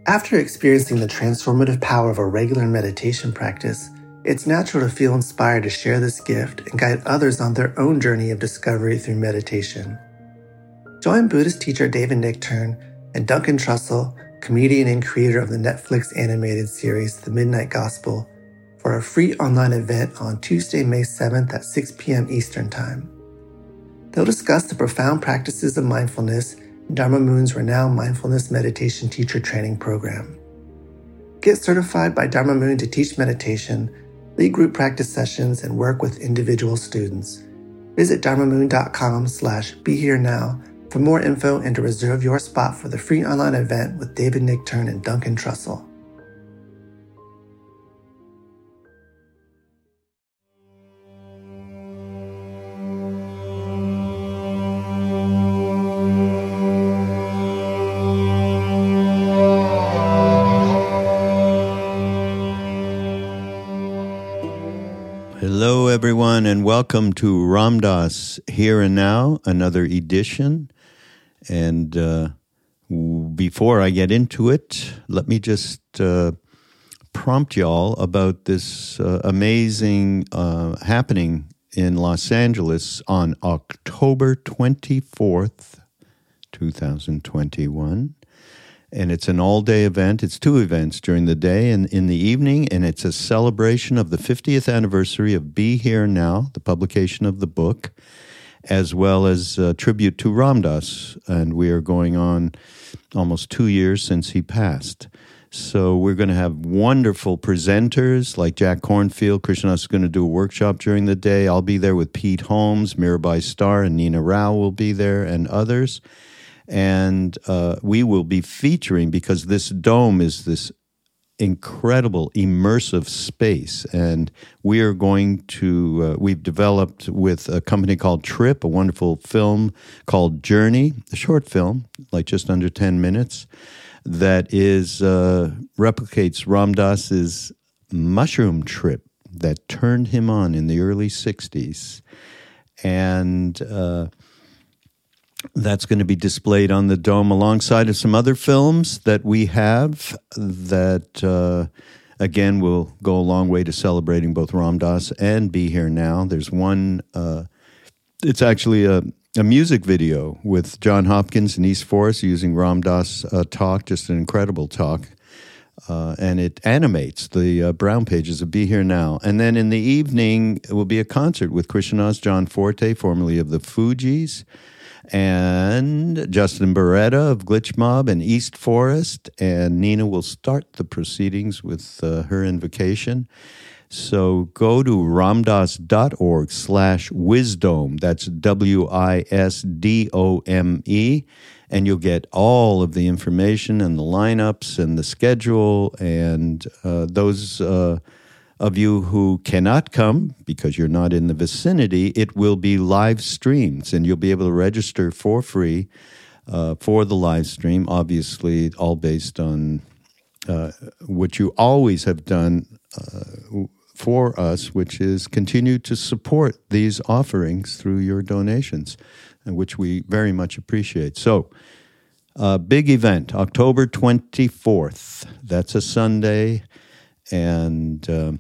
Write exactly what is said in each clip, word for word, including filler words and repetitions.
After experiencing the transformative power of a regular meditation practice, it's natural to feel inspired to share this gift and guide others on their own journey of discovery through meditation. Join Buddhist teacher David Nichtern and Duncan Trussell, comedian and creator of the Netflix animated series The Midnight Gospel, for a free online event on Tuesday, May seventh at six p.m. Eastern Time. They'll discuss the profound practices of mindfulness in Dharma Moon's renowned mindfulness meditation teacher training program. Get certified by Dharma Moon to teach meditation, lead group practice sessions, and work with individual students. Visit dharmamoon.com slash be here now for more info and to reserve your spot for the free online event with David Nichtern and Duncan Trussell. Hello, everyone, and welcome to Ram Dass Here and Now, another edition. And uh, before I get into it, let me just uh, prompt y'all about this uh, amazing uh, happening in Los Angeles on October twenty-fourth, twenty twenty-one. And it's an all-day event. It's two events during the day and in the evening, and it's a celebration of the fiftieth anniversary of Be Here Now, the publication of the book, as well as a tribute to Ram Dass. And we are going on almost two years since he passed. So we're going to have wonderful presenters like Jack Cornfield. Krishna is going to do a workshop during the day. I'll be there with Pete Holmes, Mirabai Starr, and Nina Rao will be there, and others. And uh, we will be featuring, because this dome is this incredible immersive space, and we are going to, uh, we've developed with a company called Trip, a wonderful film called Journey, a short film, like just under ten minutes, that is, uh, replicates Ram Dass's mushroom trip that turned him on in the early sixties. And uh that's going to be displayed on the dome alongside of some other films that we have that, uh, again, will go a long way to celebrating both Ram Dass and Be Here Now. There's one, uh, it's actually a, a music video with John Hopkins and East Forest using Ram Dass uh, talk, just an incredible talk. Uh, and it animates the uh, brown pages of Be Here Now. And then in the evening, it will be a concert with Krishnadas John Forte, formerly of the Fugees, and Justin Beretta of Glitch Mob and East Forest, and Nina will start the proceedings with uh, her invocation. So go to ramdass.org slash wisdom, that's W I S D O M E, and you'll get all of the information and the lineups and the schedule, and uh, those uh, of you who cannot come because you're not in the vicinity, it will be live streams, and you'll be able to register for free uh, for the live stream, obviously all based on uh, what you always have done uh, for us, which is continue to support these offerings through your donations, and which we very much appreciate. So, uh, big event, October twenty-fourth. That's a Sunday. And um,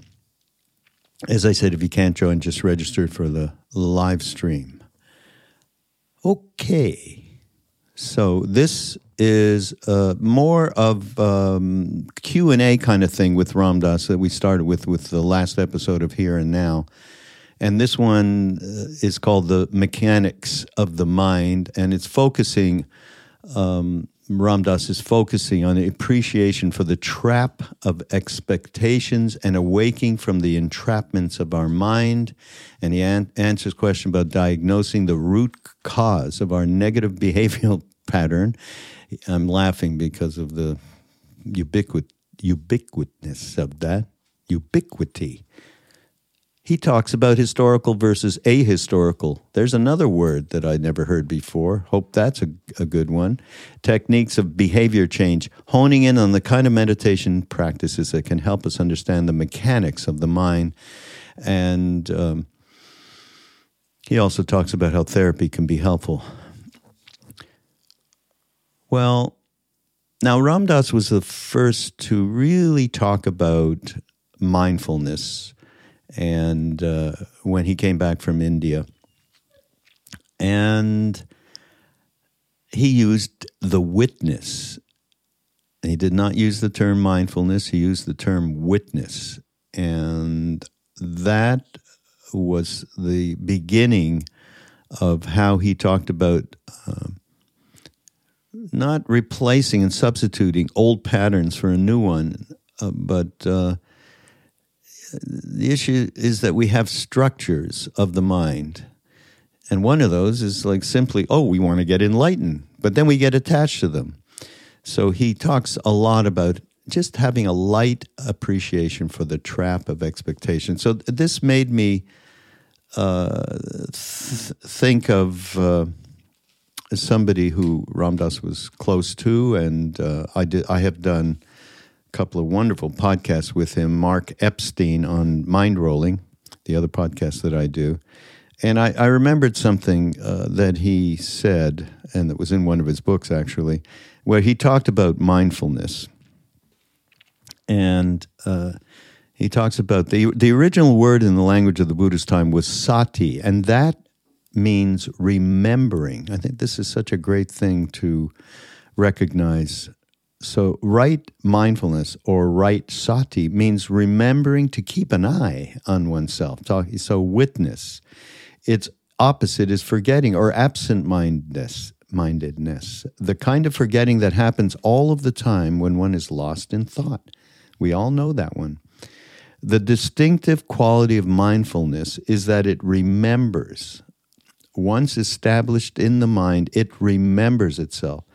as I said, if you can't join, just register for the live stream. Okay. So this is uh, more of um, Q and A kind of thing with Ram Dass that we started with with the last episode of Here and Now. And this one uh, is called The Mechanics of the Mind, and it's focusing, um, Ram Dass is focusing on the appreciation for the trap of expectations and awaking from the entrapments of our mind. And he an- answers question about diagnosing the root cause of our negative behavioral pattern. I'm laughing because of the ubiquit- ubiquitousness of that, ubiquity. He talks about historical versus ahistorical. There's another word that I never heard before. Hope that's a, a good one. Techniques of behavior change, honing in on the kind of meditation practices that can help us understand the mechanics of the mind. And um, he also talks about how therapy can be helpful. Well, Now, Ram Dass was the first to really talk about mindfulness, and uh, when he came back from India, and he used the witness. He did not use the term mindfulness. He used the term witness, and that was the beginning of how he talked about uh, not replacing and substituting old patterns for a new one, uh, but uh, the issue is that we have structures of the mind. And one of those is like simply, oh, we want to get enlightened, but then we get attached to them. So he talks a lot about just having a light appreciation for the trap of expectation. So this made me uh, th- think of uh, somebody who Ram Dass was close to, and uh, I did. I have done a couple of wonderful podcasts with him, Mark Epstein on mind rolling, the other podcast that I do. And I, I remembered something uh, that he said, and that was in one of his books, actually, where he talked about mindfulness. And uh, he talks about the the original word in the language of the Buddha's time was sati, and that means remembering. I think this is such a great thing to recognize. So right mindfulness or right sati means remembering to keep an eye on oneself. So witness. Its opposite is forgetting or absent-mindedness. Mindedness, the kind of forgetting that happens all of the time when one is lost in thought. We all know that one. The distinctive quality of mindfulness is that it remembers. Once established in the mind, it remembers itself.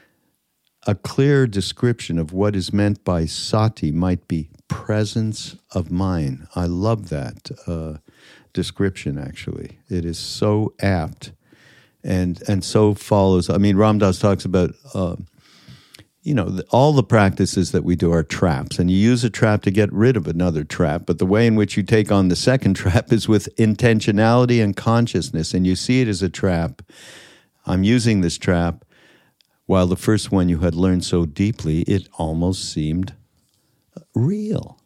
A clear description of what is meant by sati might be presence of mind. I love that uh, description, actually. It is so apt. And and so follows. I mean, Ram Dass talks about, uh, you know, the, all the practices that we do are traps, and you use a trap to get rid of another trap. But the way in which you take on the second trap is with intentionality and consciousness, and you see it as a trap. I'm using this trap, while the first one you had learned so deeply, it almost seemed real.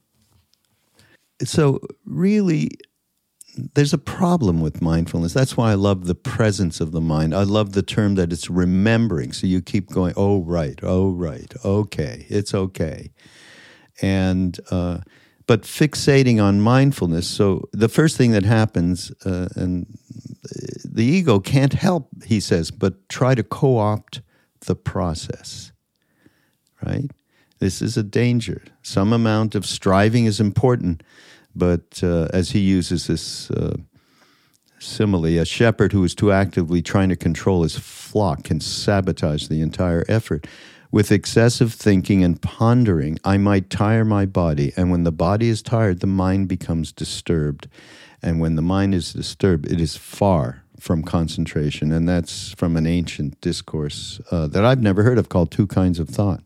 So really, there's a problem with mindfulness. That's why I love the presence of the mind. I love the term that it's remembering. So you keep going, oh, right, oh, right, okay, it's okay. And, uh, but fixating on mindfulness, so the first thing that happens, uh, and the ego can't help, he says, but try to co-opt the process, right? This is a danger. Some amount of striving is important. But uh, as he uses this uh, simile, a shepherd who is too actively trying to control his flock can sabotage the entire effort. With excessive thinking and pondering, I might tire my body, and when the body is tired, the mind becomes disturbed. And when the mind is disturbed, it is far from concentration. And that's from an ancient discourse uh, that I've never heard of called Two Kinds of Thought.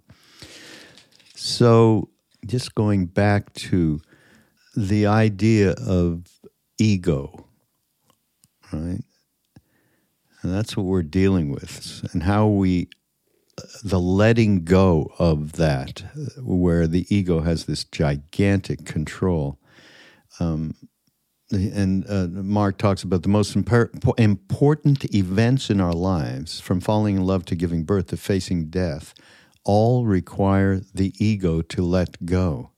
So just going back to the idea of ego, right? And that's what we're dealing with, and how we, the letting go of that, where the ego has this gigantic control. Um, and uh, Mark talks about the most impar- important events in our lives, from falling in love to giving birth to facing death, all require the ego to let go.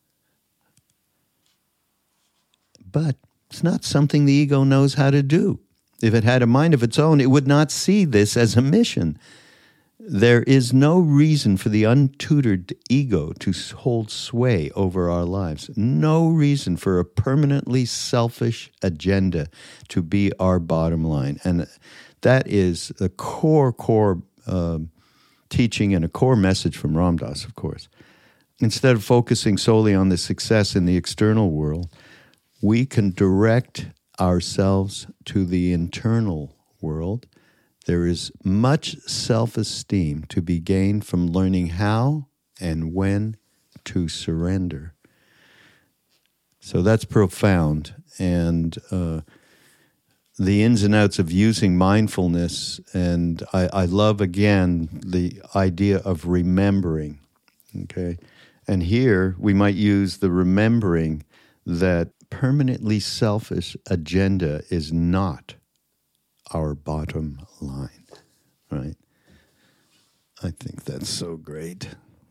But it's not something the ego knows how to do. If it had a mind of its own, it would not see this as a mission. There is no reason for the untutored ego to hold sway over our lives. No reason for a permanently selfish agenda to be our bottom line. And that is a core, core uh, teaching and a core message from Ram Dass, of course. Instead of focusing solely on the success in the external world, we can direct ourselves to the internal world. There is much self-esteem to be gained from learning how and when to surrender. So that's profound. And uh, the ins and outs of using mindfulness. And I, I love, again, the idea of remembering, okay? And here we might use the remembering that permanently selfish agenda is not our bottom line, right? I think that's so great.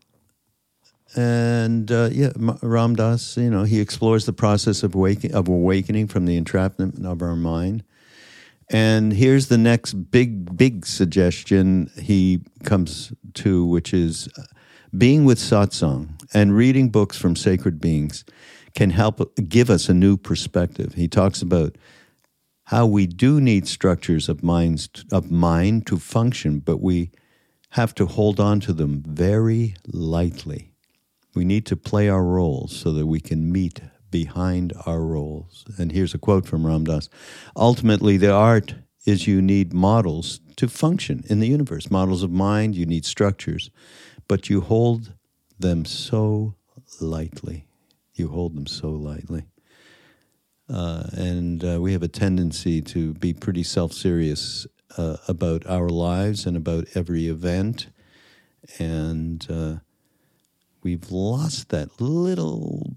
And uh, yeah, Ram Dass, you know, he explores the process of, waking, of awakening from the entrapment of our mind. And here's the next big, big suggestion he comes to, which is being with satsang and reading books from sacred beings can help give us a new perspective. He talks about how we do need structures of minds of mind to function, but we have to hold on to them very lightly. We need to play our roles so that we can meet behind our roles. And here's a quote from Ram Dass. Ultimately, the art is you need models to function in the universe. Models of mind, you need structures, but you hold them so lightly. You hold them so lightly. Uh, and uh, we have a tendency to be pretty self-serious uh, about our lives and about every event. And uh, we've lost that little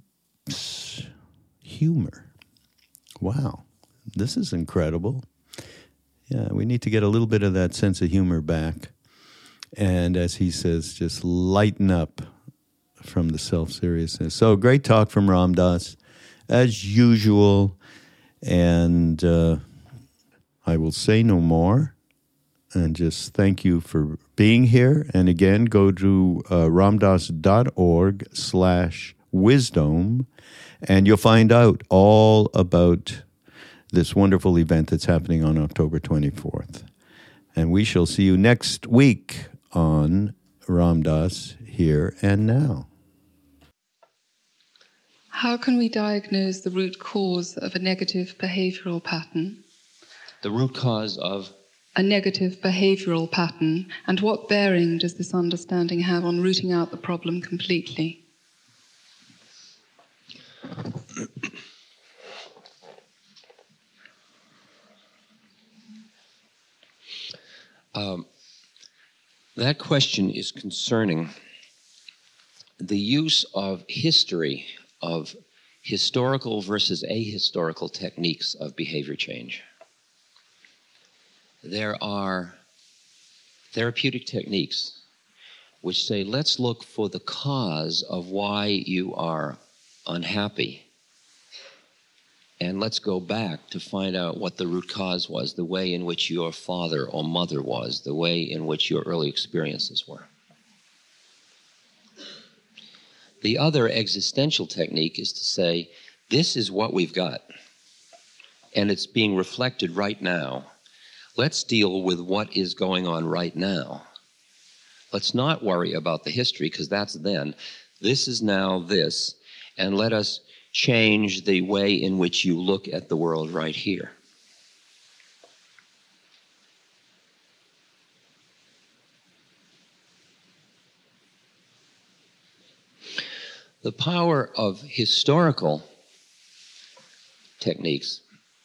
humor. Wow, this is incredible. Yeah, we need to get a little bit of that sense of humor back. And as he says, just lighten up from the self-seriousness. So great talk from Ram Dass, as usual. And uh, I will say no more. And just thank you for being here. And again, go to uh, ramdass.org slash wisdom, and you'll find out all about this wonderful event that's happening on October twenty-fourth. And we shall see you next week on Ram Dass Here and Now. How can we diagnose the root cause of a negative behavioral pattern? The root cause of? A negative behavioral pattern, and what bearing does this understanding have on rooting out the problem completely? Um, that question is concerning the use of history, of historical versus ahistorical techniques of behavior change. There are therapeutic techniques which say, let's look for the cause of why you are unhappy. And let's go back to find out what the root cause was, the way in which your father or mother was, the way in which your early experiences were. The other existential technique is to say, this is what we've got, and it's being reflected right now. Let's deal with what is going on right now. Let's not worry about the history, because that's then. This is now this, and let us change the way in which you look at the world right here. The power of historical techniques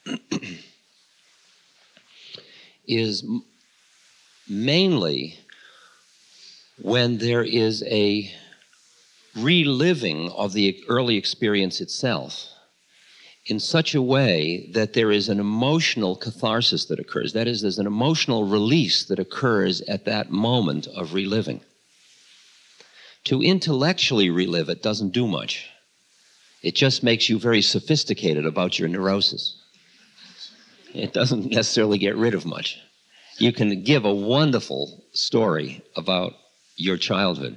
is mainly when there is a reliving of the early experience itself in such a way that there is an emotional catharsis that occurs. That is, there's an emotional release that occurs at that moment of reliving. To intellectually relive it doesn't do much. It just makes you very sophisticated about your neurosis. It doesn't necessarily get rid of much. You can give a wonderful story about your childhood.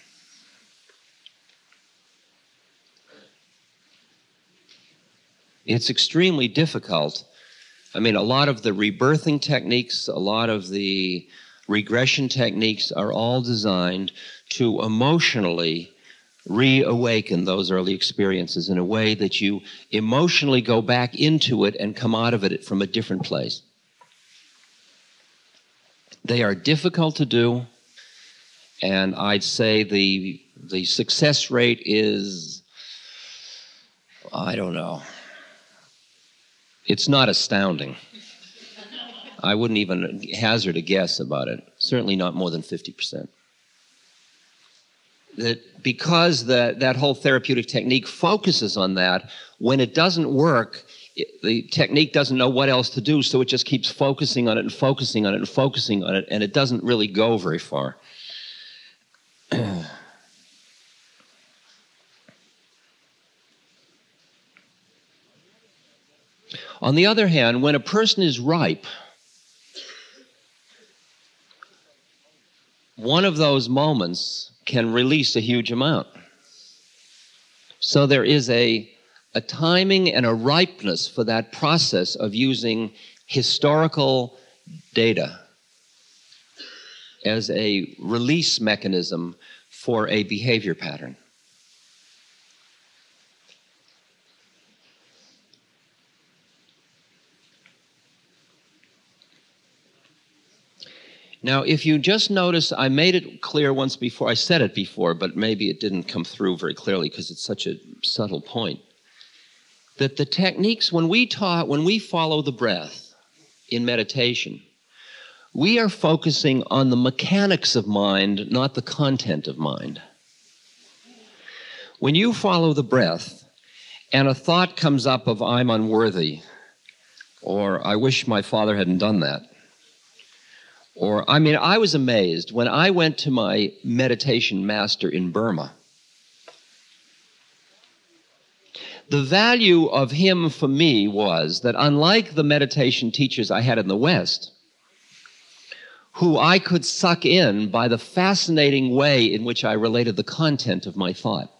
It's extremely difficult. I mean, a lot of the rebirthing techniques, a lot of the regression techniques are all designed to emotionally reawaken those early experiences in a way that you emotionally go back into it and come out of it from a different place. They are difficult to do, and I'd say the the success rate is, I don't know, it's not astounding. I wouldn't even hazard a guess about it. Certainly not more than fifty percent. That because the, that whole therapeutic technique focuses on that, when it doesn't work, it, the technique doesn't know what else to do, so it just keeps focusing on it and focusing on it and focusing on it, and it doesn't really go very far. On the other hand, when a person is ripe, one of those moments can release a huge amount. So there is a, a timing and a ripeness for that process of using historical data as a release mechanism for a behavior pattern. Now, if you just notice, I made it clear once before, I said it before, but maybe it didn't come through very clearly because it's such a subtle point, that the techniques, when we taught, when we follow the breath in meditation, we are focusing on the mechanics of mind, not the content of mind. When you follow the breath and a thought comes up of I'm unworthy, or I wish my father hadn't done that, or, I mean, I was amazed when I went to my meditation master in Burma. The value of him for me was that unlike the meditation teachers I had in the West, who I could suck in by the fascinating way in which I related the content of my thought.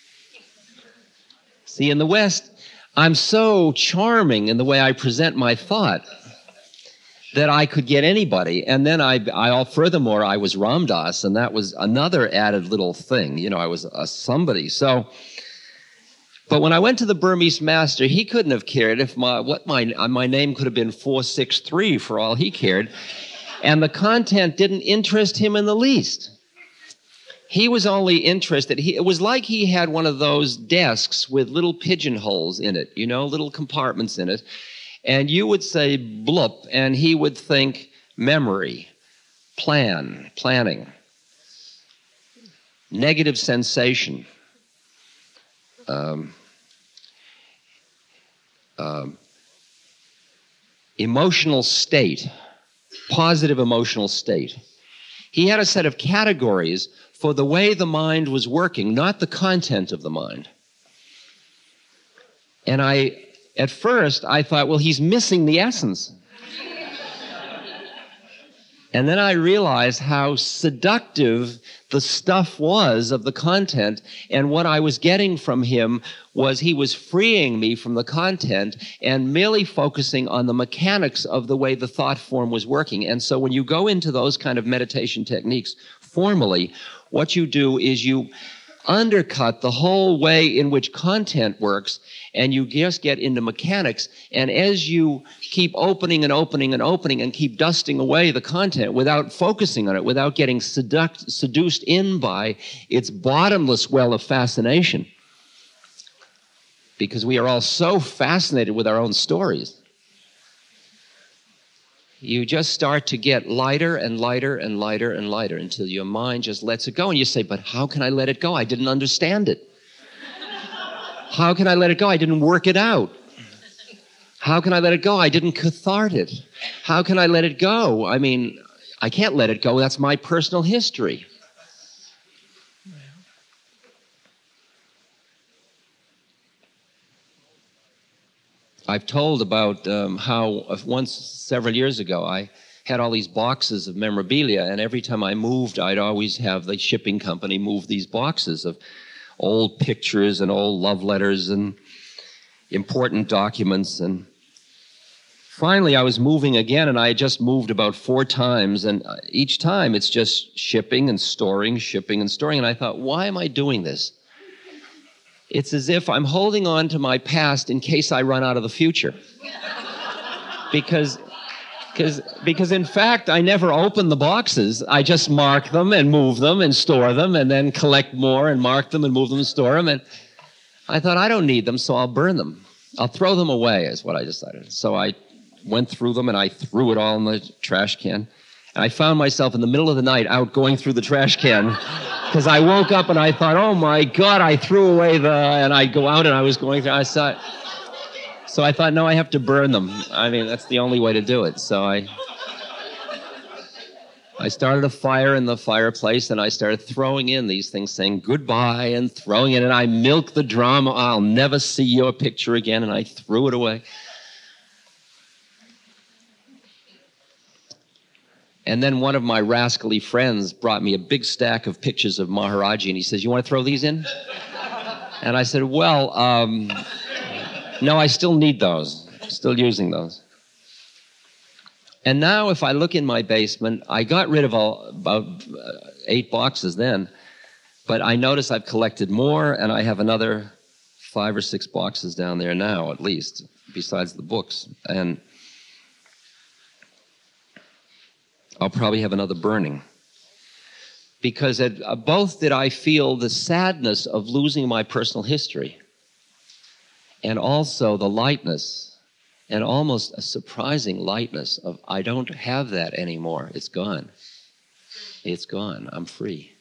See, in the West, I'm so charming in the way I present my thought that I could get anybody. And then I, I, furthermore, I was Ram Dass, and that was another added little thing. You know, I was a somebody. So, but when I went to the Burmese master, he couldn't have cared if my, what my, my name could have been four six three for all he cared. And the content didn't interest him in the least. He was only interested, he, it was like he had one of those desks with little pigeonholes in it, you know, little compartments in it. And you would say bloop, and he would think memory, plan, planning, negative sensation, um, um, emotional state, positive emotional state. He had a set of categories for the way the mind was working, not the content of the mind. And I... At first, I thought, well, he's missing the essence. And then I realized how seductive the stuff was of the content, and what I was getting from him was he was freeing me from the content and merely focusing on the mechanics of the way the thought form was working. And so when you go into those kind of meditation techniques formally, what you do is you undercut the whole way in which content works, and you just get into mechanics. And as you keep opening and opening and opening and keep dusting away the content without focusing on it, without getting seduct, seduced in by its bottomless well of fascination, because we are all so fascinated with our own stories, you just start to get lighter and lighter and lighter and lighter until your mind just lets it go. And you say, but how can I let it go? I didn't understand it. How can I let it go? I didn't work it out. How can I let it go? I didn't cathart it. How can I let it go? I mean, I can't let it go. That's my personal history. I've told about um, how once, several years ago, I had all these boxes of memorabilia, and every time I moved, I'd always have the shipping company move these boxes of old pictures and old love letters and important documents. And finally, I was moving again, and I had just moved about four times, and each time it's just shipping and storing, shipping and storing. And I thought, why am I doing this? It's as if I'm holding on to my past in case I run out of the future. Because, because, because in fact, I never open the boxes. I just mark them and move them and store them and then collect more and mark them and move them and store them. And I thought, I don't need them, so I'll burn them. I'll throw them away is what I decided. So I went through them and I threw it all in the trash can. And I found myself in the middle of the night out going through the trash can because I woke up and I thought, oh my God, I threw away the, and I'd go out and I was going through, I saw it. So I thought, no, I have to burn them. I mean, that's the only way to do it. So I, I started a fire in the fireplace and I started throwing in these things, saying goodbye and throwing it. And I milked the drum. I'll never see your picture again. And I threw it away. And then one of my rascally friends brought me a big stack of pictures of Maharaji. And he says, you want to throw these in? And I said, well, um, no, I still need those. Still using those. And now if I look in my basement, I got rid of all, about uh, eight boxes then, but I notice I've collected more, and I have another five or six boxes down there now, at least, besides the books. And I'll probably have another burning. Because at, uh, both did I feel the sadness of losing my personal history, and also the lightness, and almost a surprising lightness of, I don't have that anymore. It's gone. It's gone. I'm free.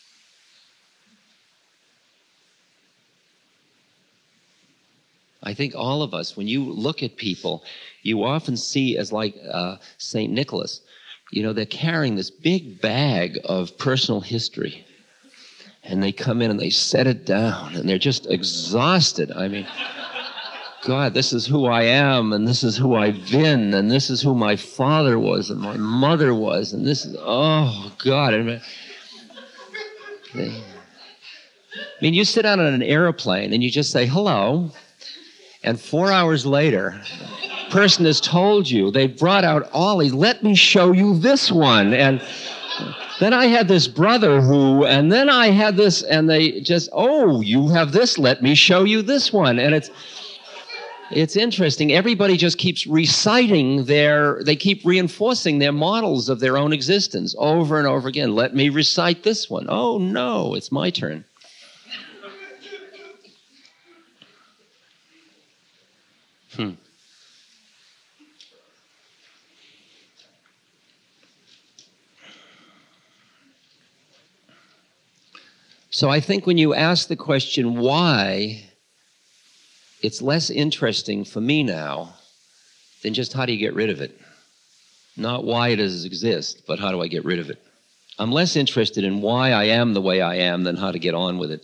I think all of us, when you look at people, you often see as like uh, Saint Nicholas, you know, they're carrying this big bag of personal history. And they come in and they set it down, and they're just exhausted. I mean, God, this is who I am, and this is who I've been, and this is who my father was, and my mother was, and this is, oh, God. I mean, I mean, you sit down on an airplane, and you just say, hello, and four hours later, person has told you, they brought out Ollie, let me show you this one, and then I had this brother who, and then I had this, and they just, oh, you have this, let me show you this one, and it's, It's interesting. Everybody just keeps reciting their, they keep reinforcing their models of their own existence over and over again. Let me recite this one. Oh, no, it's my turn. Hmm. So I think when you ask the question, why, it's less interesting for me now than just how do you get rid of it. Not why it does exist, but how do I get rid of it. I'm less interested in why I am the way I am than how to get on with it.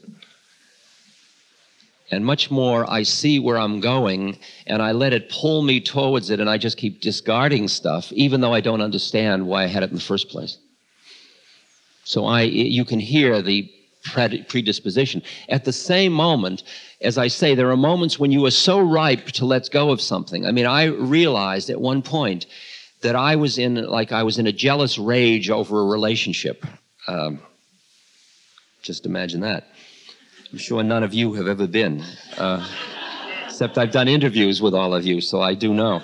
And much more, I see where I'm going, and I let it pull me towards it, and I just keep discarding stuff, even though I don't understand why I had it in the first place. So I, you can hear the predisposition. At the same moment, as I say, there are moments when you are so ripe to let go of something. I mean, I realized at one point that I was in, like I was in a jealous rage over a relationship. Um, just imagine that. I'm sure none of you have ever been, uh, except I've done interviews with all of you, so I do know.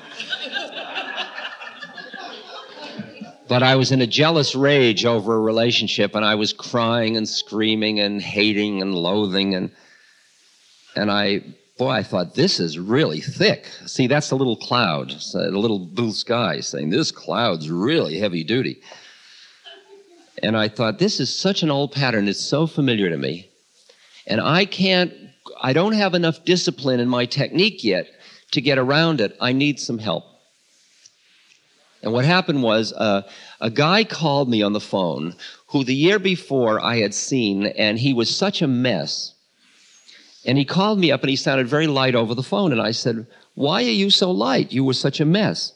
But I was in a jealous rage over a relationship, and I was crying and screaming and hating and loathing, and and I, boy, I thought, this is really thick. See, that's the little cloud, the little blue sky saying, this cloud's really heavy duty. And I thought, this is such an old pattern. It's so familiar to me. And I can't, I don't have enough discipline in my technique yet to get around it. I need some help. And what happened was uh, a guy called me on the phone who the year before I had seen, and he was such a mess. And he called me up, and he sounded very light over the phone. And I said, why are you so light? You were such a mess.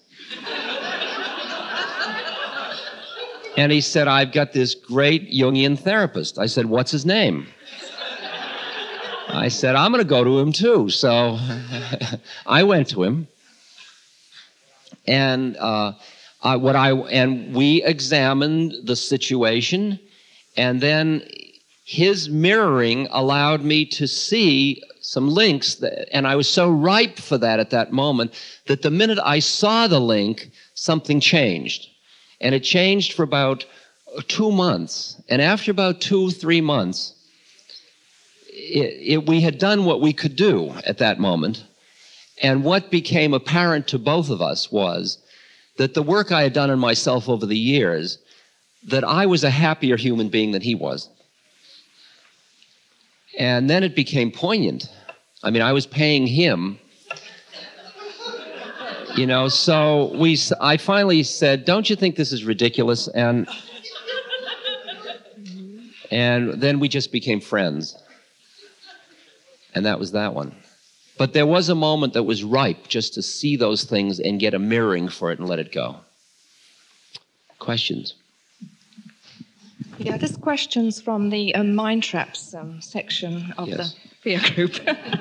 And he said, I've got this great Jungian therapist. I said, what's his name? I said, I'm going to go to him too. So I went to him. And uh, I, what I and we examined the situation, and then his mirroring allowed me to see some links, that, and I was so ripe for that at that moment that the minute I saw the link, something changed. And it changed for about two months. And after about two, three months, it, it, we had done what we could do at that moment. And what became apparent to both of us was that the work I had done on myself over the years, that I was a happier human being than he was. And then it became poignant. I mean, I was paying him, you know, so we, I finally said, don't you think this is ridiculous? And, and then we just became friends. And that was that one. But there was a moment that was ripe just to see those things and get a mirroring for it and let it go. Questions? Yeah, this question's from the um, Mind Traps um, section of Yes. the fear group.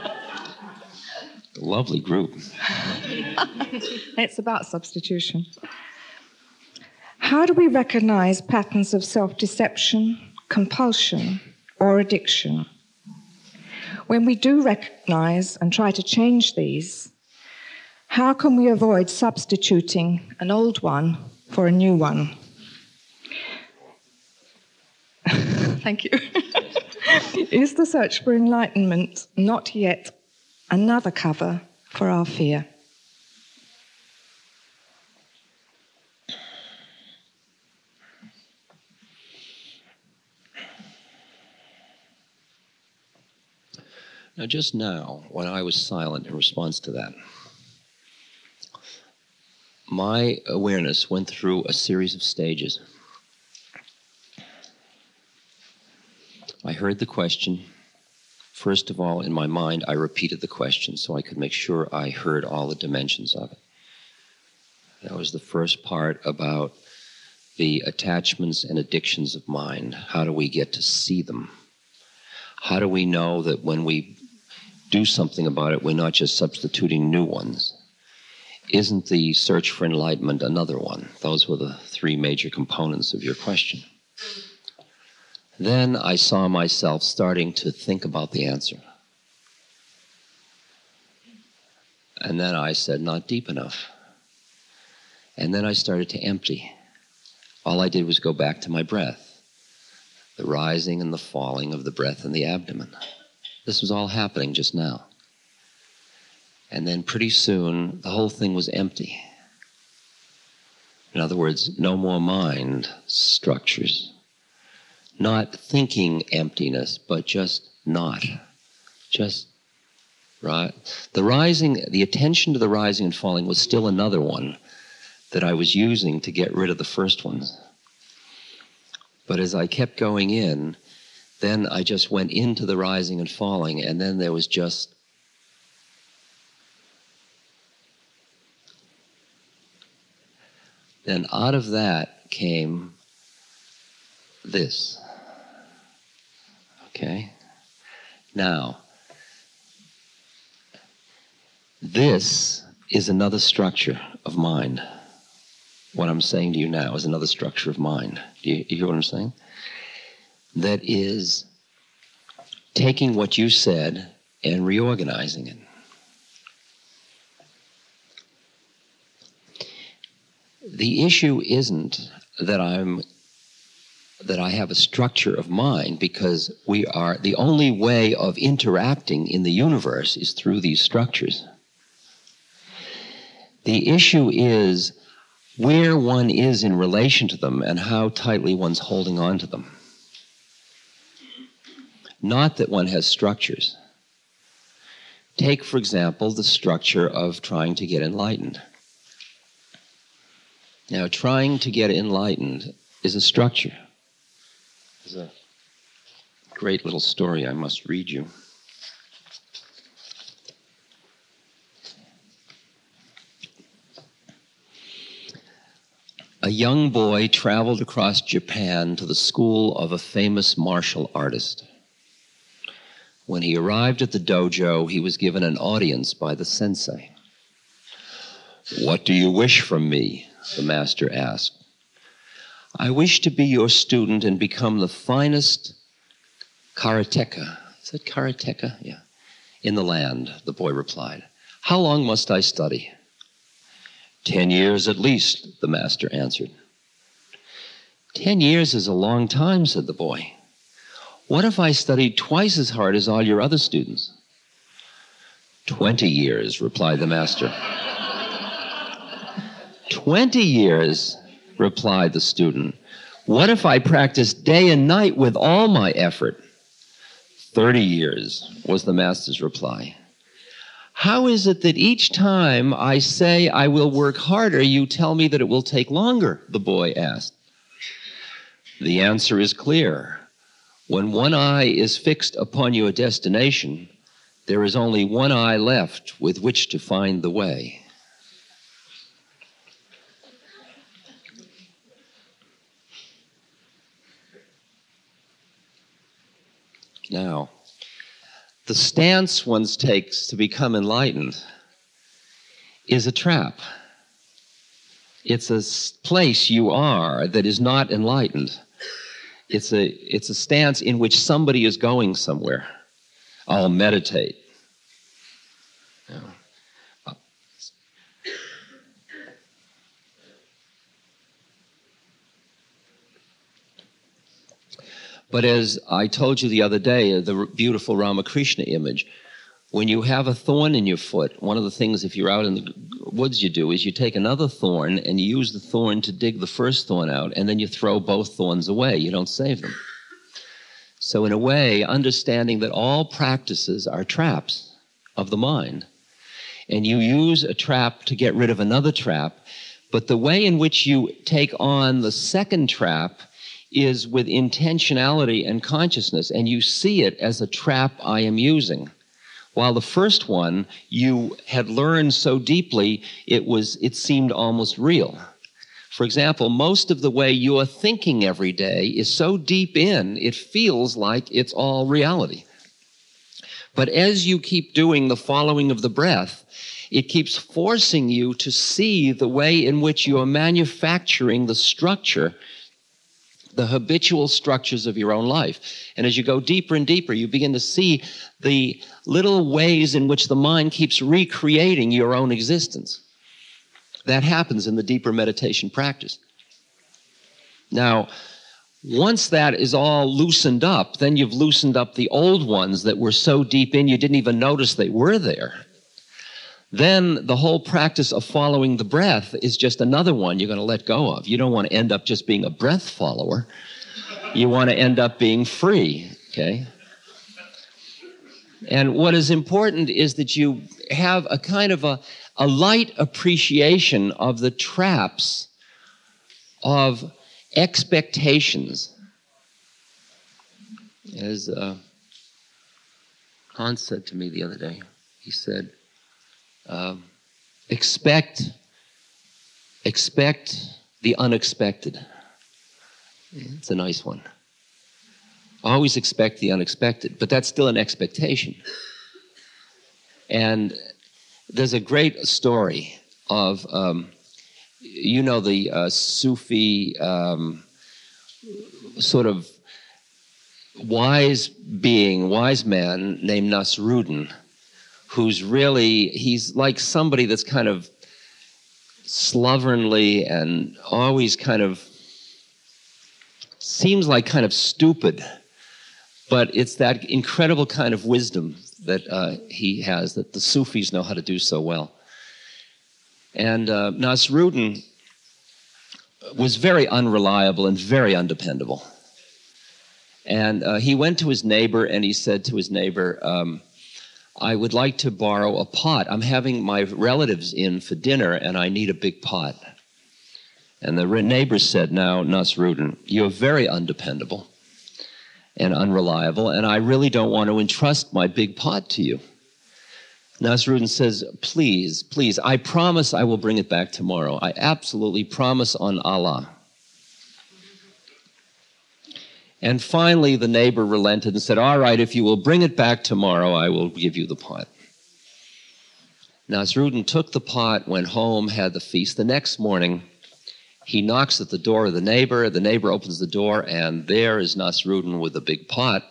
Lovely group. It's about substitution. How do we recognize patterns of self-deception, compulsion, or addiction? When we do recognize and try to change these, how can we avoid substituting an old one for a new one? Thank you. Is the search for enlightenment not yet another cover for our fear? Now, just now, when I was silent in response to that, my awareness went through a series of stages. I heard the question. First of all, in my mind, I repeated the question so I could make sure I heard all the dimensions of it. That was the first part about the attachments and addictions of mind. How do we get to see them? How do we know that when we do something about it, we're not just substituting new ones? Isn't the search for enlightenment another one? Those were the three major components of your question. Then I saw myself starting to think about the answer. And then I said, not deep enough. And then I started to empty. All I did was go back to my breath, the rising and the falling of the breath in the abdomen. This was all happening just now. And then pretty soon, the whole thing was empty. In other words, no more mind structures. Not thinking emptiness, but just not. Just, right? The rising, the attention to the rising and falling was still another one that I was using to get rid of the first ones. But as I kept going in, then I just went into the rising and falling, and then there was just then out of that came this. Okay? Now, this is another structure of mind. What I'm saying to you now is another structure of mind. Do you, you hear what I'm saying? That is taking what you said and reorganizing it. The issue isn't that I'm that I have a structure of mind, because we are, the only way of interacting in the universe is through these structures. The issue is where one is in relation to them and how tightly one's holding on to them. Not that one has structures. Take, for example, the structure of trying to get enlightened. Now, trying to get enlightened is a structure. There's a great little story I must read you. A young boy traveled across Japan to the school of a famous martial artist. When he arrived at the dojo, he was given an audience by the sensei. "What do you wish from me?" the master asked. "I wish to be your student and become the finest karateka." Is it karateka? Yeah. "In the land," the boy replied. "How long must I study?" "Ten years at least," the master answered. "Ten years is a long time," said the boy. "What if I studied twice as hard as all your other students?" Twenty years, replied the master. Twenty years, replied the student. What if I practice day and night with all my effort? Thirty years, was the master's reply. How is it that each time I say I will work harder, you tell me that it will take longer? The boy asked. The answer is clear. When one eye is fixed upon your destination, there is only one eye left with which to find the way. Now, the stance one takes to become enlightened is a trap. It's a place you are that is not enlightened. It's a, it's a stance in which somebody is going somewhere. I'll meditate. You know. But as I told you the other day, the beautiful Ramakrishna image, when you have a thorn in your foot, one of the things if you're out in the woods you do is you take another thorn and you use the thorn to dig the first thorn out, and then you throw both thorns away. You don't save them. So in a way, understanding that all practices are traps of the mind, and you use a trap to get rid of another trap, but the way in which you take on the second trap is with intentionality and consciousness, and you see it as a trap I am using. While the first one you had learned so deeply, it was it seemed almost real. For example, most of the way you're thinking every day is so deep in, it feels like it's all reality. But as you keep doing the following of the breath, it keeps forcing you to see the way in which you're manufacturing the structure, the habitual structures of your own life. And as you go deeper and deeper, you begin to see the little ways in which the mind keeps recreating your own existence. That happens in the deeper meditation practice. Now, once that is all loosened up, then you've loosened up the old ones that were so deep in you didn't even notice they were there. Then the whole practice of following the breath is just another one you're going to let go of. You don't want to end up just being a breath follower. You want to end up being free, okay? And what is important is that you have a kind of a, a light appreciation of the traps of expectations. As uh, Hans said to me the other day, he said, Um, expect, expect the unexpected. It's a nice one. Always expect the unexpected, but that's still an expectation. And there's a great story of, um, you know, the uh, Sufi um, sort of wise being, wise man named Nasruddin, who's really, he's like somebody that's kind of slovenly and always kind of, seems like kind of stupid, but it's that incredible kind of wisdom that uh, he has, that the Sufis know how to do so well. And uh, Nasruddin was very unreliable and very undependable. And uh, he went to his neighbor and he said to his neighbor, um, I would like to borrow a pot. I'm having my relatives in for dinner, and I need a big pot. And the neighbor said, now, Nasruddin, you're very undependable and unreliable, and I really don't want to entrust my big pot to you. Nasruddin says, please, please, I promise I will bring it back tomorrow. I absolutely promise on Allah. And finally, the neighbor relented and said, all right, if you will bring it back tomorrow, I will give you the pot. Nasruddin took the pot, went home, had the feast. The next morning, he knocks at the door of the neighbor. The neighbor opens the door, and there is Nasruddin with the big pot.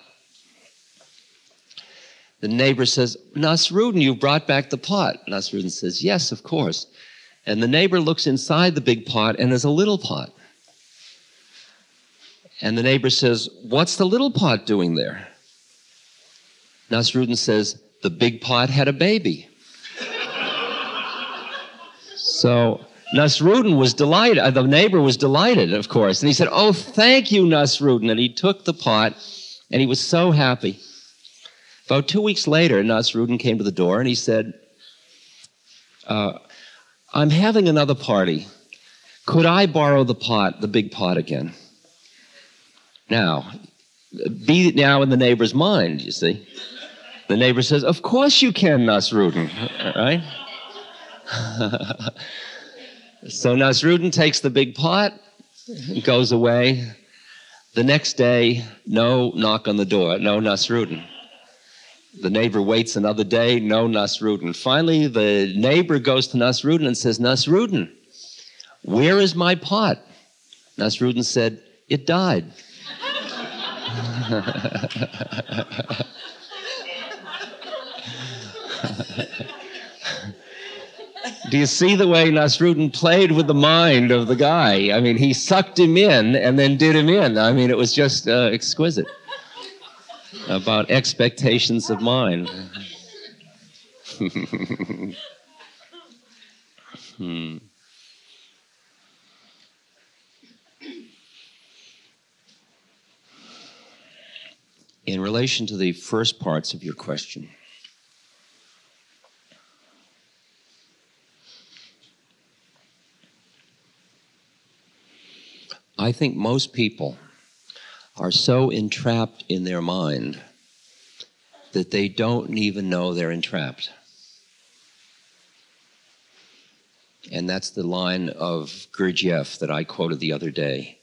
The neighbor says, Nasruddin, you brought back the pot. Nasruddin says, yes, of course. And the neighbor looks inside the big pot, and there's a little pot. And the neighbor says, what's the little pot doing there? Nasruddin says, the big pot had a baby. So Nasrudin was delighted. Uh, the neighbor was delighted, of course. And he said, "Oh, thank you, Nasrudin." And he took the pot, and he was so happy. About two weeks later, Nasrudin came to the door, and he said, uh, "I'm having another party. Could I borrow the pot, the big pot again?" Now, be now in the neighbor's mind, you see. The neighbor says, "Of course you can, Nasrudin," right? So Nasrudin takes the big pot, goes away. The next day, no knock on the door, no Nasrudin. The neighbor waits another day, no Nasrudin. Finally, the neighbor goes to Nasrudin and says, "Nasrudin, where is my pot?" Nasrudin said, "It died." Do you see the way Nasrudin played with the mind of the guy? I mean, he sucked him in and then did him in. I mean, it was just uh, exquisite. About expectations of mind. hmm. In relation to the first parts of your question, I think most people are so entrapped in their mind that they don't even know they're entrapped. And that's the line of Gurdjieff that I quoted the other day.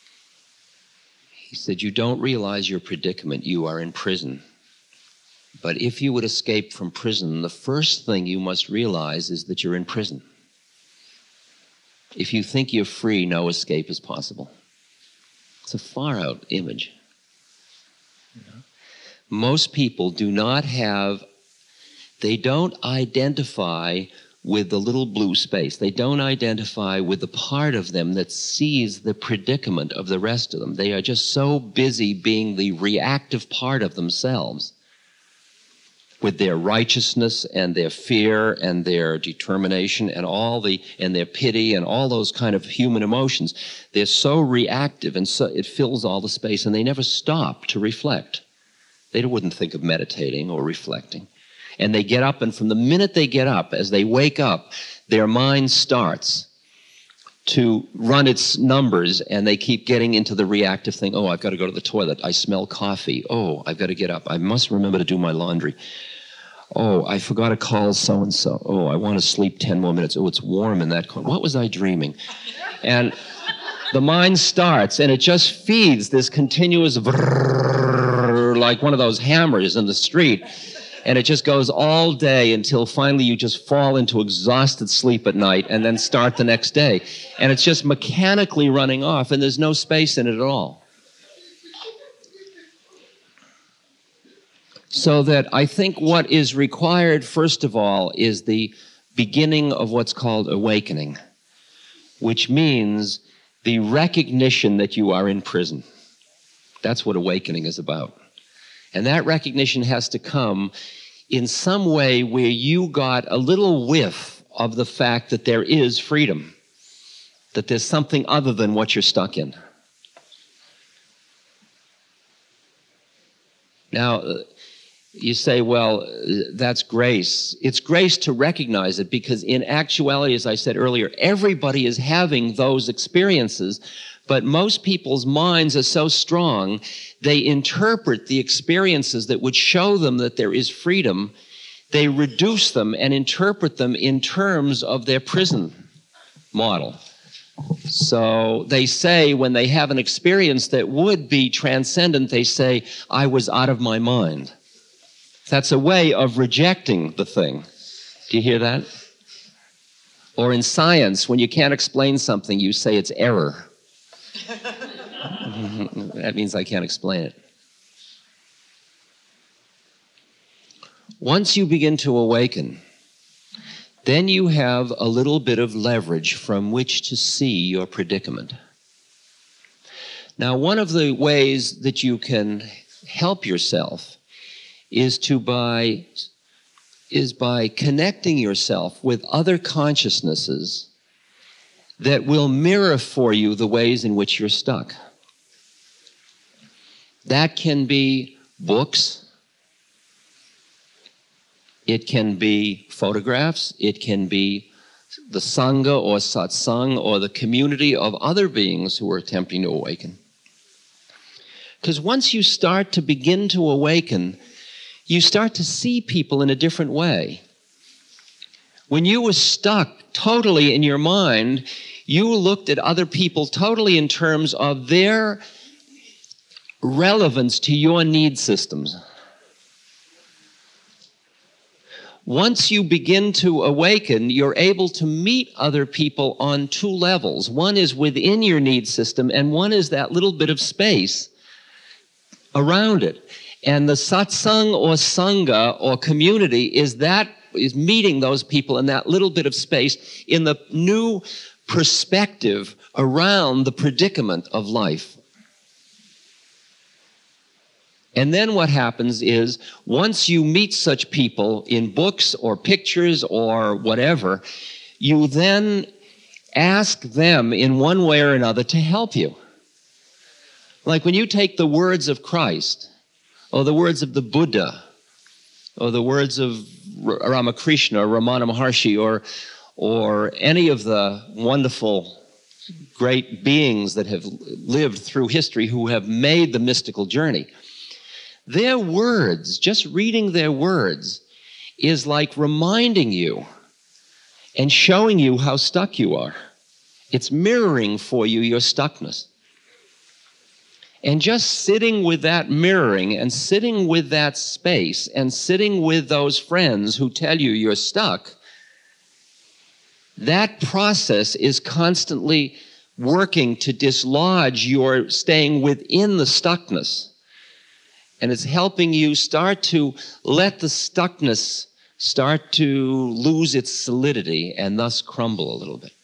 He said, "You don't realize your predicament. You are in prison. But if you would escape from prison, the first thing you must realize is that you're in prison. If you think you're free, no escape is possible." It's a far-out image. You know? Most people do not have, they don't identify with the little blue space. They don't identify with the part of them that sees the predicament of the rest of them. They are just so busy being the reactive part of themselves, with their righteousness and their fear and their determination and all the and their pity and all those kind of human emotions. They're so reactive, and so it fills all the space, and they never stop to reflect. They wouldn't think of meditating or reflecting. And they get up, and from the minute they get up, as they wake up, their mind starts to run its numbers, and they keep getting into the reactive thing. Oh, I've got to go to the toilet. I smell coffee. Oh, I've got to get up. I must remember to do my laundry. Oh, I forgot to call so-and-so. Oh, I want to sleep ten more minutes. Oh, it's warm in that corner. What was I dreaming? And the mind starts, and it just feeds this continuous vrrrr, like one of those hammers in the street. And it just goes all day until finally you just fall into exhausted sleep at night and then start the next day. And it's just mechanically running off, and there's no space in it at all. So that I think what is required, first of all, is the beginning of what's called awakening, which means the recognition that you are in prison. That's what awakening is about. And that recognition has to come in some way where you got a little whiff of the fact that there is freedom, that there's something other than what you're stuck in. Now, you say, well, that's grace. It's grace to recognize it, because in actuality, as I said earlier, everybody is having those experiences, but most people's minds are so strong, they interpret the experiences that would show them that there is freedom, they reduce them and interpret them in terms of their prison model. So they say, when they have an experience that would be transcendent, they say, I was out of my mind. That's a way of rejecting the thing. Do you hear that? Or in science, when you can't explain something, you say it's error. That means I can't explain it. Once you begin to awaken, then you have a little bit of leverage from which to see your predicament. Now, one of the ways that you can help yourself is to, by is by connecting yourself with other consciousnesses that will mirror for you the ways in which you're stuck. That can be books. It can be photographs. It can be the Sangha or Satsang or the community of other beings who are attempting to awaken. Because once you start to begin to awaken, you start to see people in a different way. When you were stuck totally in your mind, you looked at other people totally in terms of their relevance to your need systems. Once you begin to awaken, you're able to meet other people on two levels. One is within your need system, and one is that little bit of space around it. And the satsang or sangha or community is that is meeting those people in that little bit of space in the new perspective around the predicament of life. And then what happens is, once you meet such people in books or pictures or whatever, you then ask them in one way or another to help you. Like when you take the words of Christ, or the words of the Buddha, or the words of Ramakrishna or Ramana Maharshi, or, or any of the wonderful great beings that have lived through history who have made the mystical journey, their words, just reading their words, is like reminding you and showing you how stuck you are. It's mirroring for you your stuckness. And just sitting with that mirroring and sitting with that space and sitting with those friends who tell you you're stuck, that process is constantly working to dislodge your staying within the stuckness. And it's helping you start to let the stuckness start to lose its solidity and thus crumble a little bit.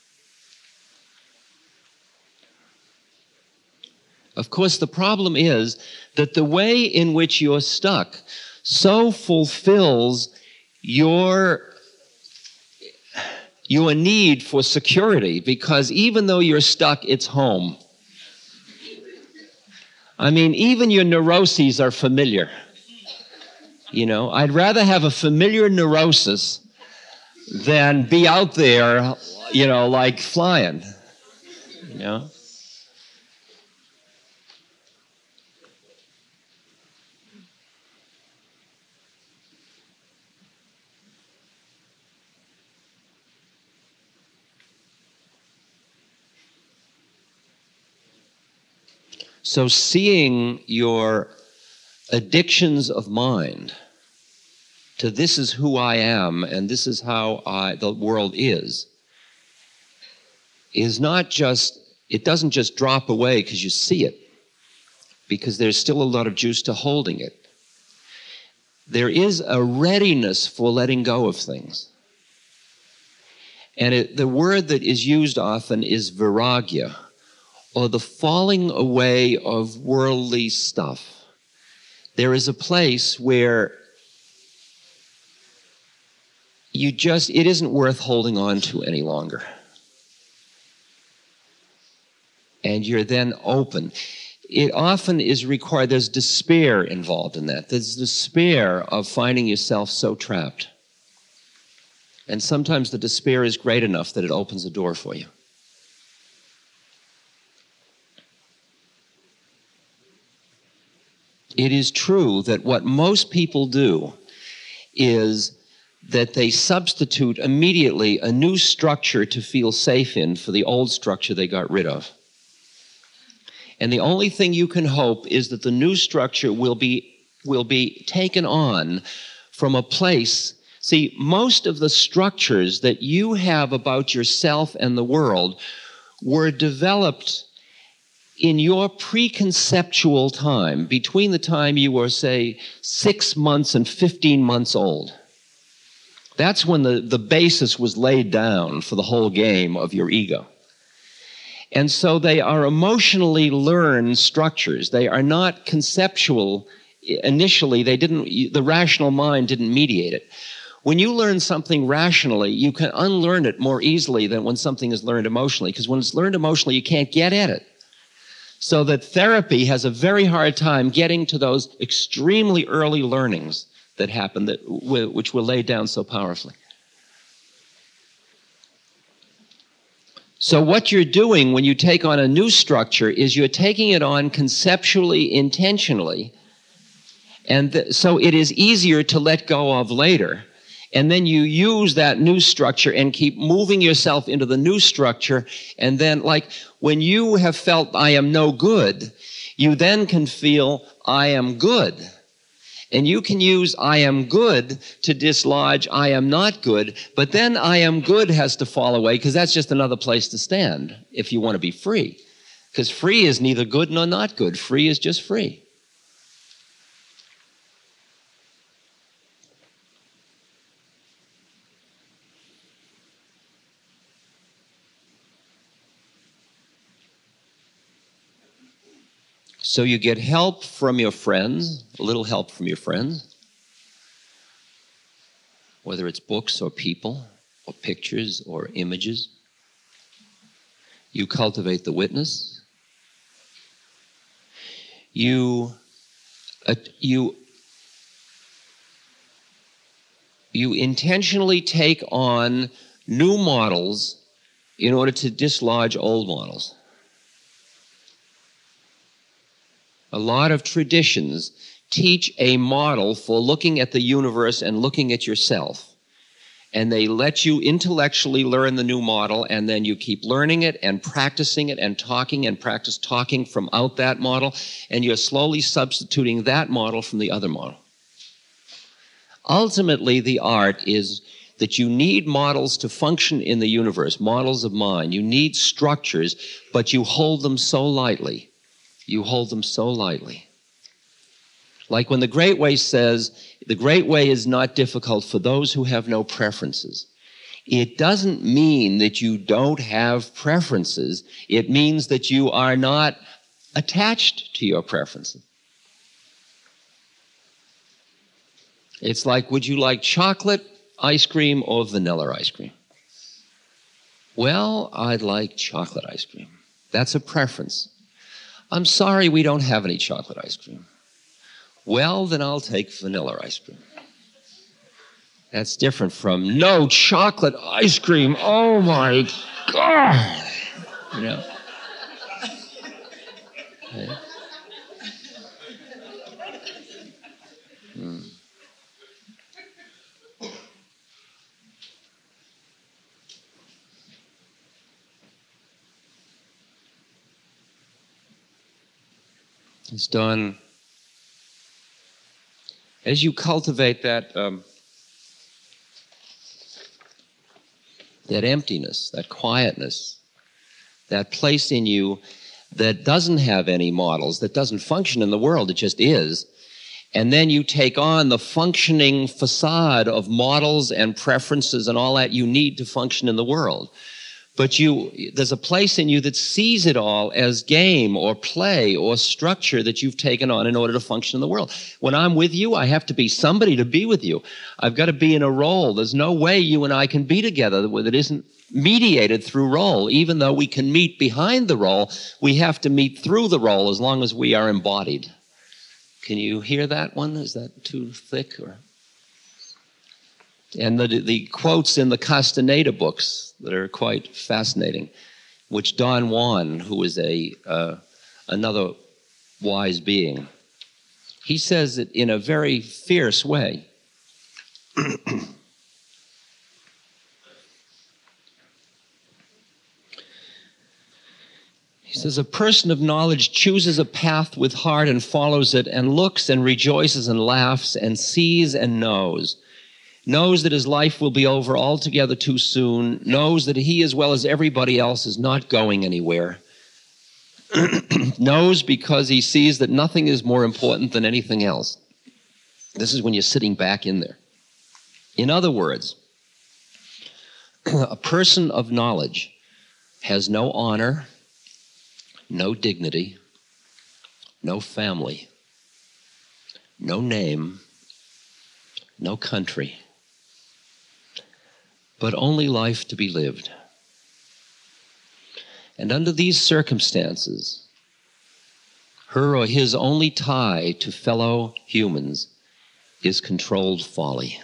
Of course, the problem is that the way in which you're stuck so fulfills your, your need for security, because even though you're stuck, it's home. I mean, even your neuroses are familiar. You know, I'd rather have a familiar neurosis than be out there, you know, like flying, you know. So seeing your addictions of mind to this is who I am and this is how I, the world is, is not just, it doesn't just drop away because you see it, because there's still a lot of juice to holding it. There is a readiness for letting go of things. And it, the word that is used often is viragya, or the falling away of worldly stuff. There is a place where you just, it isn't worth holding on to any longer. And you're then open. It often is required, there's despair involved in that. There's despair of finding yourself so trapped. And sometimes the despair is great enough that it opens a door for you. It is true that what most people do is that they substitute immediately a new structure to feel safe in for the old structure they got rid of. And the only thing you can hope is that the new structure will be, will be taken on from a place. See, most of the structures that you have about yourself and the world were developed in your preconceptual time, between the time you were, say, six months and fifteen months old. That's when the, the basis was laid down for the whole game of your ego. And so they are emotionally learned structures. They are not conceptual. Initially, they didn't, the rational mind didn't mediate it. When you learn something rationally, you can unlearn it more easily than when something is learned emotionally, because when it's learned emotionally, you can't get at it. So that therapy has a very hard time getting to those extremely early learnings that happen, that, which were laid down so powerfully. So what you're doing when you take on a new structure is you're taking it on conceptually, intentionally, and th- so it is easier to let go of later. And then you use that new structure and keep moving yourself into the new structure. And then, like, when you have felt I am no good, you then can feel I am good. And you can use I am good to dislodge I am not good, but then I am good has to fall away, because that's just another place to stand if you want to be free. Because free is neither good nor not good. Free is just free. So you get help from your friends, a little help from your friends, whether it's books or people or pictures or images. You cultivate the witness. You, uh, you, you intentionally take on new models in order to dislodge old models. A lot of traditions teach a model for looking at the universe and looking at yourself. And they let you intellectually learn the new model, and then you keep learning it and practicing it and talking and practice talking from out that model, and you're slowly substituting that model from the other model. Ultimately, the art is that you need models to function in the universe, models of mind. You need structures, but you hold them so lightly. You hold them so lightly. Like when the Great Way says, the Great Way is not difficult for those who have no preferences. It doesn't mean that you don't have preferences. It means that you are not attached to your preferences. It's like, would you like chocolate ice cream or vanilla ice cream? Well, I'd like chocolate ice cream. That's a preference. I'm sorry we don't have any chocolate ice cream. Well, then I'll take vanilla ice cream. That's different from no chocolate ice cream. Oh my God. You know? Okay. Hmm. It's done. As you cultivate that, um, that emptiness, that quietness, that place in you that doesn't have any models, that doesn't function in the world, it just is, and then you take on the functioning facade of models and preferences and all that you need to function in the world. But you, there's a place in you that sees it all as game or play or structure that you've taken on in order to function in the world. When I'm with you, I have to be somebody to be with you. I've got to be in a role. There's no way you and I can be together that isn't mediated through role. Even though we can meet behind the role, we have to meet through the role as long as we are embodied. Can you hear that one? Is that too thick? Or? And the, the quotes in the Castaneda books that are quite fascinating, which Don Juan, who is a uh, another wise being, he says it in a very fierce way. He says, a person of knowledge chooses a path with heart and follows it, and looks and rejoices and laughs and sees and knows. Knows that his life will be over altogether too soon, knows that he as well as everybody else is not going anywhere, knows because he sees that nothing is more important than anything else. This is when you're sitting back in there. In other words, a person of knowledge has no honor, no dignity, no family, no name, no country, but only life to be lived. And under these circumstances, her or his only tie to fellow humans is controlled folly.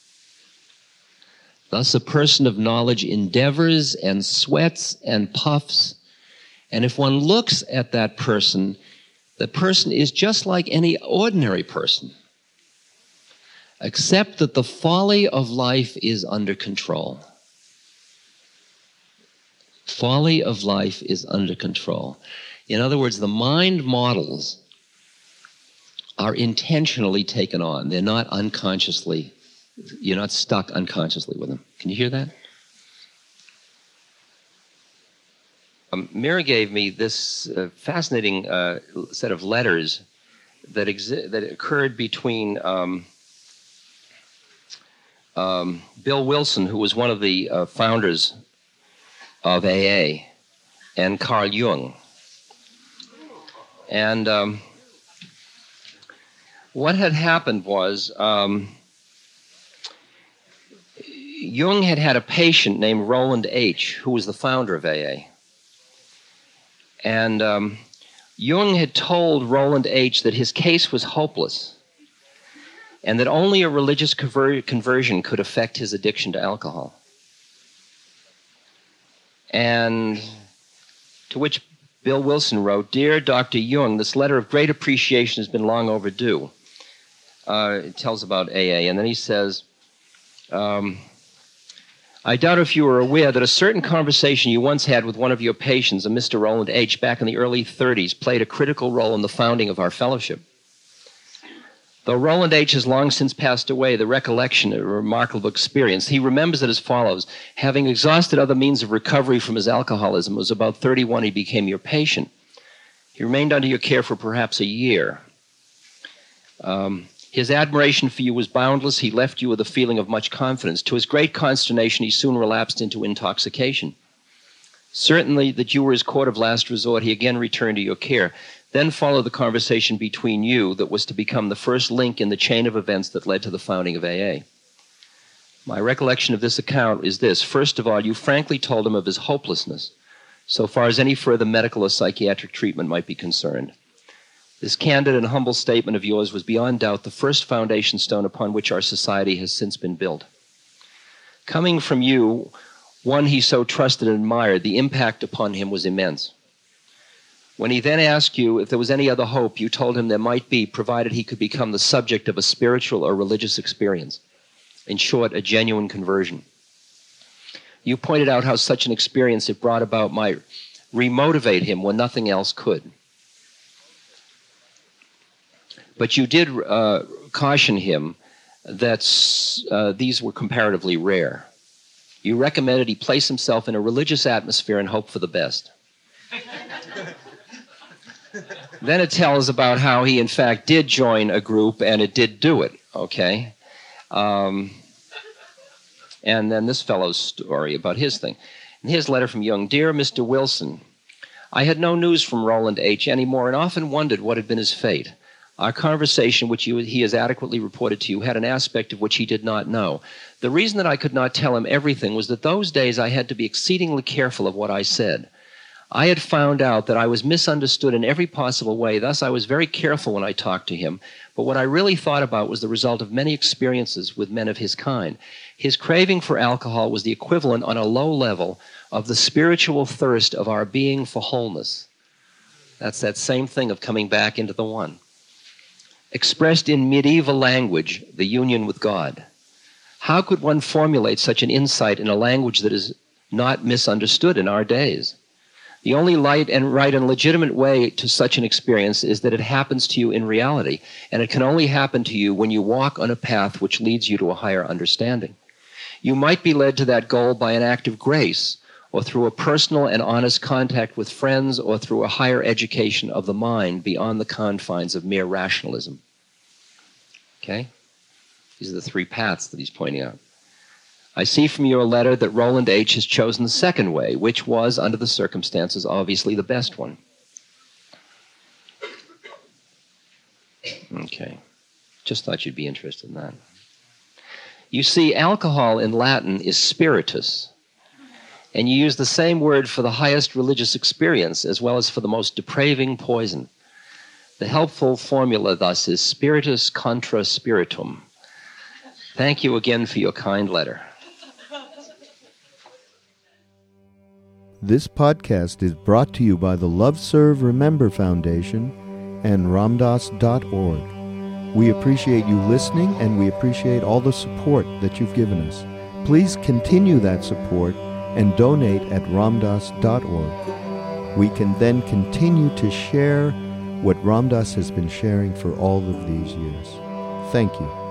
Thus, a person of knowledge endeavors and sweats and puffs, and if one looks at that person, the person is just like any ordinary person, except that the folly of life is under control. Folly of life is under control. In other words, the mind models are intentionally taken on. They're not unconsciously, you're not stuck unconsciously with them. Can you hear that? Um, Mira gave me this uh, fascinating uh, set of letters that exi- that occurred between um, um, Bill Wilson, who was one of the uh, founders of A A, and Carl Jung. And um, what had happened was um, Jung had had a patient named Roland H., who was the founder of A A. And um, Jung had told Roland H. that his case was hopeless and that only a religious conver- conversion could affect his addiction to alcohol. And to which Bill Wilson wrote, "Dear Doctor Jung, this letter of great appreciation has been long overdue." Uh, it tells about A A, and then he says, um, "I doubt if you are aware that a certain conversation you once had with one of your patients, a Mister Roland H., back in the early thirties, played a critical role in the founding of our fellowship. Though Roland H. has long since passed away, the recollection of a remarkable experience. He remembers it as follows. Having exhausted other means of recovery from his alcoholism, it was about thirty-one he became your patient. He remained under your care for perhaps a year. Um, his admiration for you was boundless. He left you with a feeling of much confidence. To his great consternation, he soon relapsed into intoxication. Certainly that you were his court of last resort, he again returned to your care. Then followed the conversation between you that was to become the first link in the chain of events that led to the founding of A A. My recollection of this account is this. First of all, you frankly told him of his hopelessness, so far as any further medical or psychiatric treatment might be concerned. This candid and humble statement of yours was beyond doubt the first foundation stone upon which our society has since been built. Coming from you, one he so trusted and admired, the impact upon him was immense. When he then asked you if there was any other hope, you told him there might be, provided he could become the subject of a spiritual or religious experience. In short, a genuine conversion. You pointed out how such an experience, if brought about, might remotivate him when nothing else could. But you did uh, caution him that uh, these were comparatively rare. You recommended he place himself in a religious atmosphere and hope for the best. Then it tells about how he, in fact, did join a group and it did do it, okay? Um, and then this fellow's story about his thing. And here's a letter from Jung. Dear Mister Wilson, I had no news from Roland H. anymore and often wondered what had been his fate. Our conversation, which you, he has adequately reported to you, had an aspect of which he did not know. The reason that I could not tell him everything was that those days I had to be exceedingly careful of what I said. I had found out that I was misunderstood in every possible way. Thus, I was very careful when I talked to him. But what I really thought about was the result of many experiences with men of his kind. His craving for alcohol was the equivalent on a low level of the spiritual thirst of our being for wholeness. That's that same thing of coming back into the one. Expressed in medieval language, the union with God. How could one formulate such an insight in a language that is not misunderstood in our days? The only light and right and legitimate way to such an experience is that it happens to you in reality, and it can only happen to you when you walk on a path which leads you to a higher understanding. You might be led to that goal by an act of grace, or through a personal and honest contact with friends, or through a higher education of the mind beyond the confines of mere rationalism. Okay? These are the three paths that he's pointing out. I see from your letter that Roland H. has chosen the second way, which was, under the circumstances, obviously the best one. Okay. Just thought you'd be interested in that. You see, alcohol in Latin is spiritus, and you use the same word for the highest religious experience as well as for the most depraving poison. The helpful formula thus is spiritus contra spiritum. Thank you again for your kind letter. This podcast is brought to you by the Love Serve Remember Foundation and ramdas dot org. We appreciate you listening, and we appreciate all the support that you've given us. Please continue that support and donate at ramdas dot org. We can then continue to share what Ram Dass has been sharing for all of these years. Thank you.